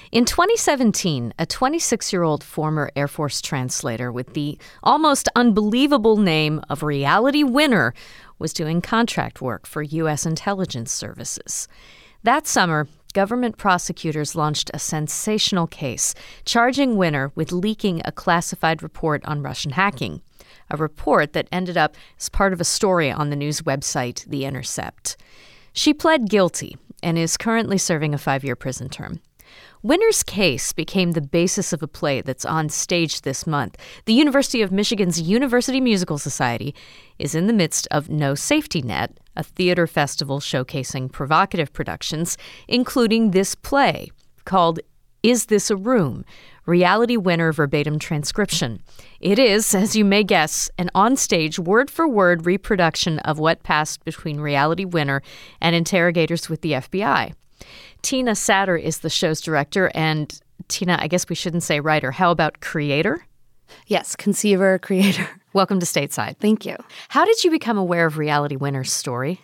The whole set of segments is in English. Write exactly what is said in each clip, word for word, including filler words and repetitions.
In twenty seventeen, a twenty-six-year-old former Air Force translator with the almost unbelievable name of Reality Winner was doing contract work for U S intelligence services. That summer, government prosecutors launched a sensational case charging Winner with leaking a classified report on Russian hacking, a report that ended up as part of a story on the news website The Intercept. She pled guilty and is currently serving a five-year prison term. Winner's case became the basis of a play that's on stage this month. The University of Michigan's University Musical Society is in the midst of No Safety Net, a theater festival showcasing provocative productions, including this play called Is This a Room? Reality Winner verbatim transcription. It is, as you may guess, an onstage word-for-word reproduction of what passed between Reality Winner and interrogators with the F B I. Tina Satter is the show's director, and Tina, I guess we shouldn't say writer. How about creator? Yes, conceiver, creator. Welcome to Stateside. Thank you. How did you become aware of Reality Winner's story?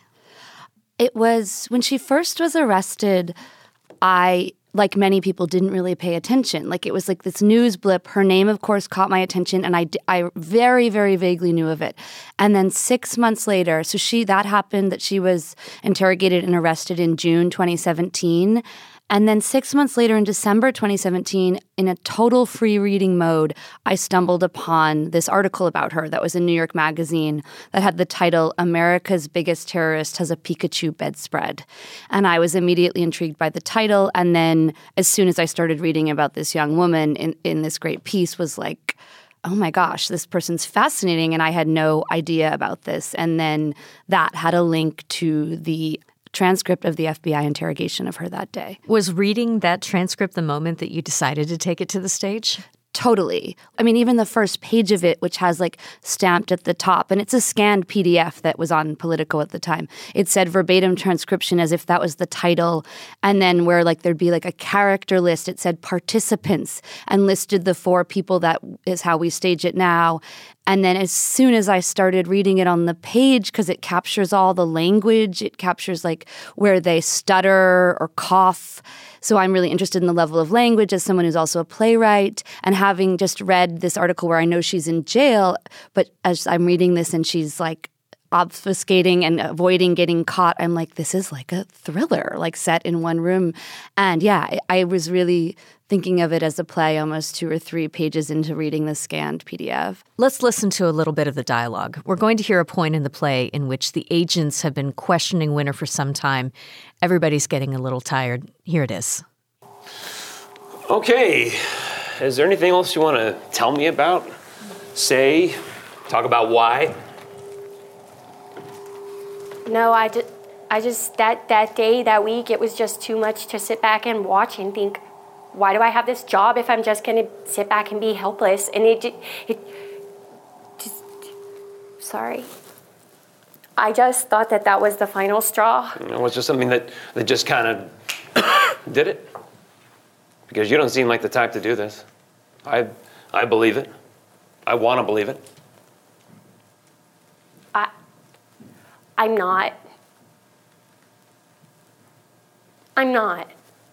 It was when she first was arrested, I, like many people, didn't really pay attention. Like, it was like this news blip. Her name, of course, caught my attention, and I, I very, very vaguely knew of it. And then six months later, so she that happened, that she was interrogated and arrested in June twenty seventeen. And then six months later, in December twenty seventeen, in a total free reading mode, I stumbled upon this article about her that was in New York Magazine that had the title, America's Biggest Terrorist Has a Pikachu Bedspread. And I was immediately intrigued by the title. And then as soon as I started reading about this young woman in, in this great piece, was like, oh my gosh, this person's fascinating. And I had no idea about this. And then that had a link to the transcript of the F B I interrogation of her that day. Was reading that transcript the moment that you decided to take it to the stage? Totally. I mean, even the first page of it, which has like stamped at the top, and it's a scanned P D F that was on Politico at the time. It said verbatim transcription as if that was the title. And then where like there'd be like a character list, it said participants and listed the four people that is how we stage it now. And then as soon as I started reading it on the page, because it captures all the language, it captures like where they stutter or cough. So I'm really interested in the level of language as someone who's also a playwright, and having just read this article where I know she's in jail, but as I'm reading this and she's like obfuscating and avoiding getting caught, I'm like, this is like a thriller, like set in one room. And yeah, I was really thinking of it as a play almost two or three pages into reading the scanned P D F. Let's listen to a little bit of the dialogue. We're going to hear a point in the play in which the agents have been questioning Winner for some time. Everybody's getting a little tired. Here it is. Okay. Is there anything else you want to tell me about? Say? Talk about why? No, I just, I just that, that day, that week, it was just too much to sit back and watch and think, why do I have this job if I'm just going to sit back and be helpless? And it, it, it just, sorry. I just thought that that was the final straw. It was just something that, that just kind of did it. Because you don't seem like the type to do this. I, I believe it. I want to believe it. I, I'm not. I'm not.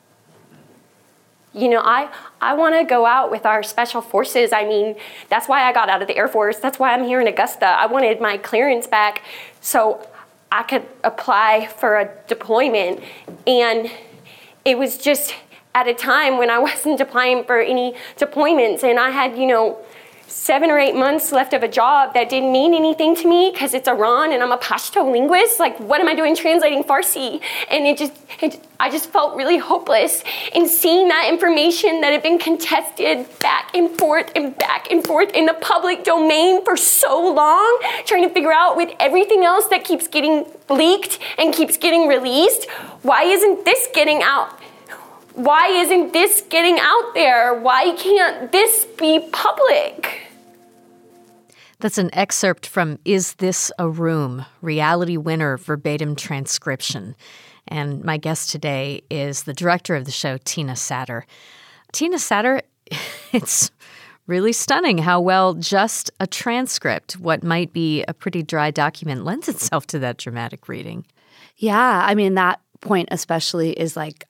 You know, I, I want to go out with our special forces. I mean, that's why I got out of the Air Force. That's why I'm here in Augusta. I wanted my clearance back so I could apply for a deployment. And it was just at a time when I wasn't applying for any deployments. And I had, you know, seven or eight months left of a job that didn't mean anything to me because it's Iran and I'm a Pashto linguist. Like, what am I doing translating Farsi? And it just, it, I just felt really hopeless in seeing that information that had been contested back and forth and back and forth in the public domain for so long, trying to figure out with everything else that keeps getting leaked and keeps getting released, why isn't this getting out? Why isn't this getting out there? Why can't this be public? That's an excerpt from Is This a Room? Reality Winner verbatim transcription. And my guest today is the director of the show, Tina Satter. Tina Satter, it's really stunning how well just a transcript, what might be a pretty dry document, lends itself to that dramatic reading. Yeah, I mean, that point especially is like,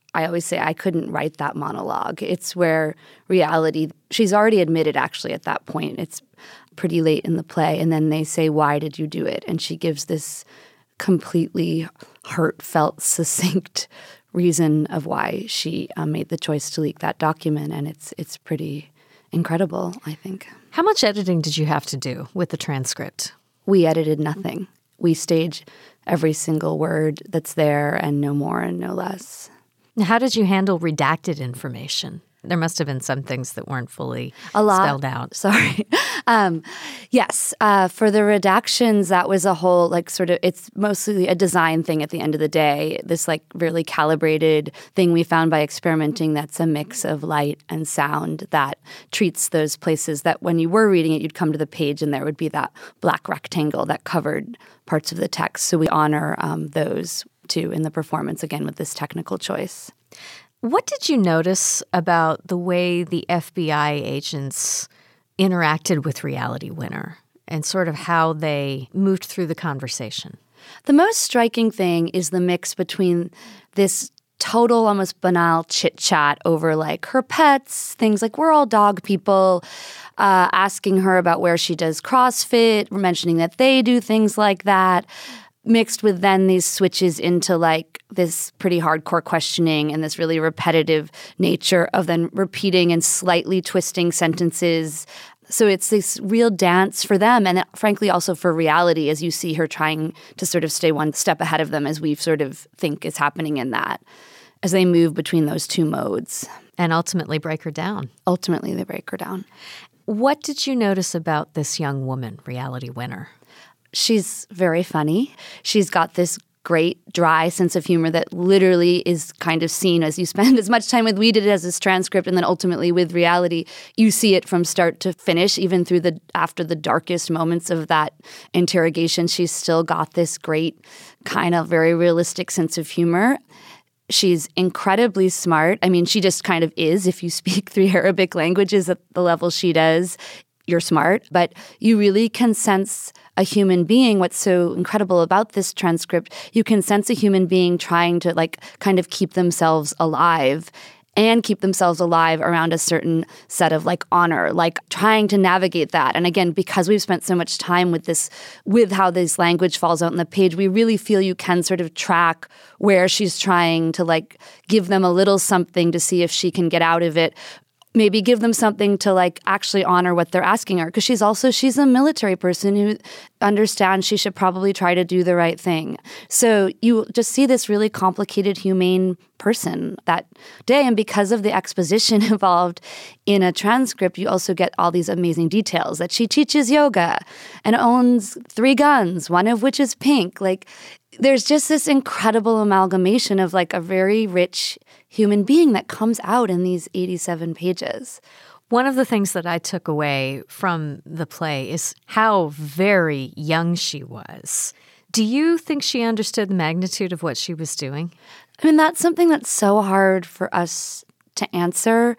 I always say I couldn't write that monologue. It's where reality, she's already admitted actually at that point. It's pretty late in the play. And then they say, why did you do it? And she gives this completely heartfelt, succinct reason of why she um, made the choice to leak that document. And it's it's pretty incredible, I think. How much editing did you have to do with the transcript? We edited nothing. We staged every single word that's there and no more and no less. How did you handle redacted information? There must have been some things that weren't fully a lot, spelled out. Sorry. um, yes. Uh, for the redactions, that was a whole, like, sort of, it's mostly a design thing at the end of the day. This, like, really calibrated thing we found by experimenting that's a mix of light and sound that treats those places that when you were reading it, you'd come to the page and there would be that black rectangle that covered parts of the text. So we honor um, those, too, in the performance, again, with this technical choice. What did you notice about the way the F B I agents interacted with Reality Winner and sort of how they moved through the conversation? The most striking thing is the mix between this total, almost banal chit-chat over, like, her pets, things like we're all dog people, uh, asking her about where she does CrossFit, mentioning that they do things like that, mixed with then these switches into, like, this pretty hardcore questioning and this really repetitive nature of then repeating and slightly twisting sentences. So it's this real dance for them and frankly also for reality as you see her trying to sort of stay one step ahead of them as we sort of think is happening in that, as they move between those two modes. And ultimately break her down. Ultimately they break her down. What did you notice about this young woman, Reality Winner? She's very funny. She's got this great, dry sense of humor that literally is kind of seen as you spend as much time with we did as this transcript and then ultimately with Reality. You see it from start to finish, even through the after the darkest moments of that interrogation. She's still got this great kind of very realistic sense of humor. She's incredibly smart. I mean, she just kind of is. If you speak three Arabic languages at the level she does, you're smart. But you really can sense a human being. What's so incredible about this transcript, you can sense a human being trying to, like, kind of keep themselves alive and keep themselves alive around a certain set of, like, honor, like trying to navigate that. And again, because we've spent so much time with this, with how this language falls out on the page, we really feel you can sort of track where she's trying to, like, give them a little something to see if she can get out of it. Maybe give them something to, like, actually honor what they're asking her. Because she's also, she's a military person who understands she should probably try to do the right thing. So you just see this really complicated, humane person that day. And because of the exposition involved in a transcript, you also get all these amazing details that she teaches yoga and owns three guns, one of which is pink. Like, there's just this incredible amalgamation of, like, a very rich human being that comes out in these eighty-seven pages. One of the things that I took away from the play is how very young she was. Do you think she understood the magnitude of what she was doing? I mean, that's something that's so hard for us to answer.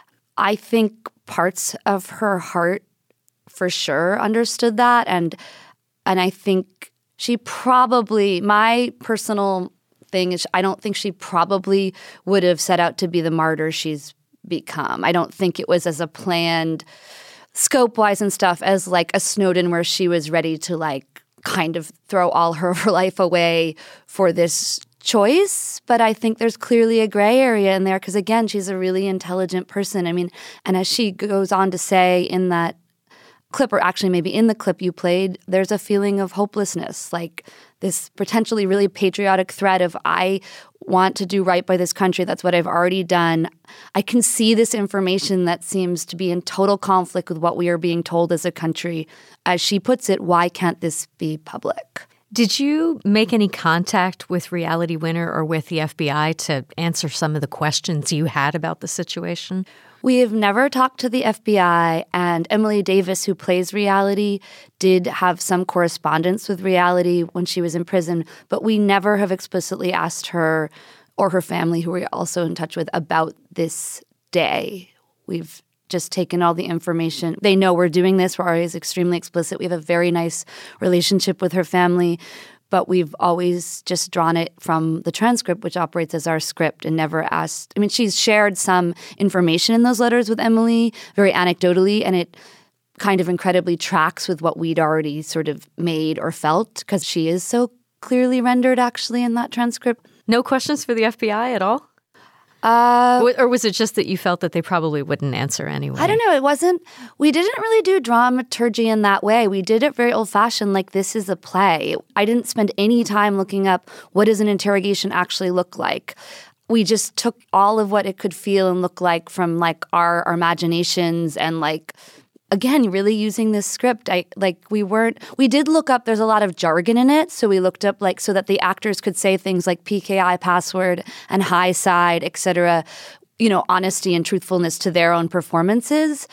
I think parts of her heart for sure understood that. And and I think she probably, my personal thing is I don't think she probably would have set out to be the martyr she's become. I don't think it was as a planned, scope-wise and stuff, as like a Snowden where she was ready to, like, kind of throw all her, her life away for this choice. But I think there's clearly a gray area in there because, again, she's a really intelligent person. I mean, and as she goes on to say in that clip, or actually maybe in the clip you played, there's a feeling of hopelessness, like this potentially really patriotic threat of, I want to do right by this country. That's what I've already done. I can see this information that seems to be in total conflict with what we are being told as a country. As she puts it, why can't this be public? Did you make any contact with Reality Winner or with the F B I to answer some of the questions you had about the situation? We have never talked to the F B I, and Emily Davis, who plays Reality, did have some correspondence with Reality when she was in prison, but we never have explicitly asked her or her family, who we're also in touch with, about this day. We've just taken all the information. They know we're doing this. We're always extremely explicit. We have a very nice relationship with her family. but we've always just drawn it from the transcript, which operates as our script, and never asked. I mean, she's shared some information in those letters with Emily, very anecdotally, and it kind of incredibly tracks with what we'd already sort of made or felt, because she is so clearly rendered, actually, in that transcript. No questions for the F B I at all? Uh, Or was it just that you felt that they probably wouldn't answer anyway? I don't know. It wasn't, we didn't really do dramaturgy in that way. We did it very old-fashioned, like this is a play. I didn't spend any time looking up what does an interrogation actually look like. We just took all of what it could feel and look like from like our, our imaginations and like, again, really using this script. I like we weren't we did look up, there's a lot of jargon in it, so we looked up like so that the actors could say things like P K I password and high side, et cetera, you know, honesty and truthfulness to their own performances.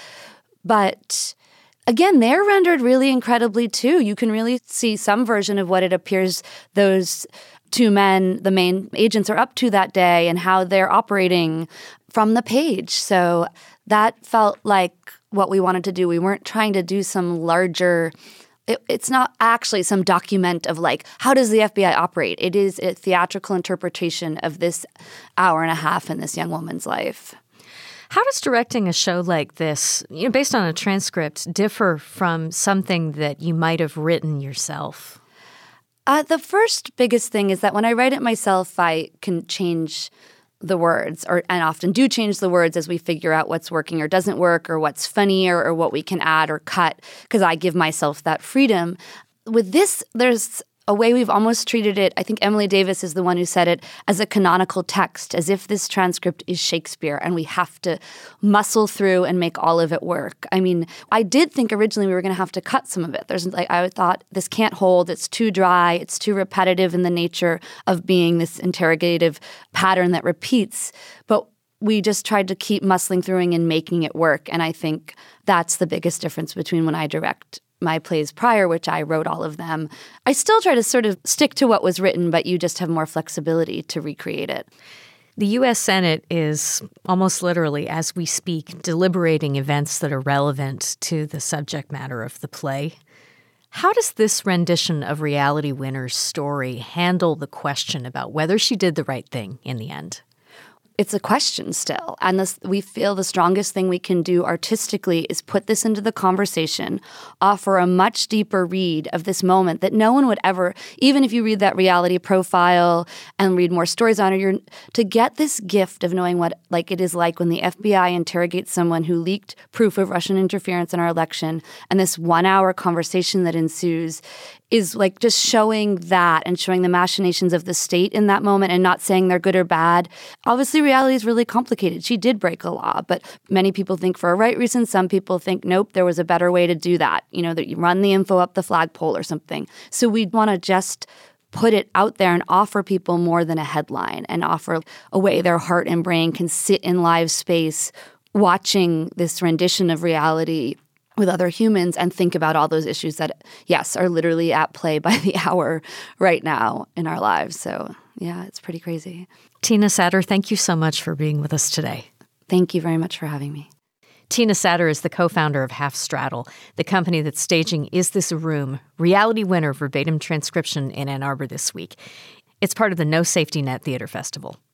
But again, they're rendered really incredibly too. You can really see some version of what it appears those two men, the main agents, are up to that day and how they're operating from the page. So that felt like what we wanted to do. We weren't trying to do some larger, it, it's not actually some document of like, how does the F B I operate? It is a theatrical interpretation of this hour and a half in this young woman's life. How does directing a show like this, you know, based on a transcript, differ from something that you might have written yourself? Uh, the first biggest thing is that when I write it myself, I can change the words, or and often do change the words as we figure out what's working or doesn't work, or what's funny, or, or what we can add or cut, because I give myself that freedom. With this, there's a way we've almost treated it, I think Emily Davis is the one who said it, as a canonical text, as if this transcript is Shakespeare and we have to muscle through and make all of it work. I mean, I did think originally we were going to have to cut some of it. There's like I thought this can't hold, it's too dry, it's too repetitive in the nature of being this interrogative pattern that repeats. But we just tried to keep muscling through and making it work. And I think that's the biggest difference between when I direct my plays prior, which I wrote all of them. I still try to sort of stick to what was written, but you just have more flexibility to recreate it. The U S Senate is almost literally, as we speak, deliberating events that are relevant to the subject matter of the play. How does this rendition of Reality Winner's story handle the question about whether she did the right thing in the end? It's a question still. And this, we feel the strongest thing we can do artistically is put this into the conversation, offer a much deeper read of this moment that no one would ever, even if you read that reality profile and read more stories on it, you're, to get this gift of knowing what like it is like when the F B I interrogates someone who leaked proof of Russian interference in our election, and this one-hour conversation that ensues is like just showing that and showing the machinations of the state in that moment and not saying they're good or bad. Obviously, reality is really complicated. She did break a law, but many people think for a right reason. Some people think, nope, there was a better way to do that. You know, that you run the info up the flagpole or something. So we want to just put it out there and offer people more than a headline, and offer a way their heart and brain can sit in live space watching this rendition of reality with other humans and think about all those issues that, yes, are literally at play by the hour right now in our lives. So, yeah, it's pretty crazy. Tina Satter, thank you so much for being with us today. Thank you very much for having me. Tina Satter is the co-founder of Half Straddle, the company that's staging Is This a Room? Reality Winner verbatim transcription in Ann Arbor this week. It's part of the No Safety Net Theater Festival.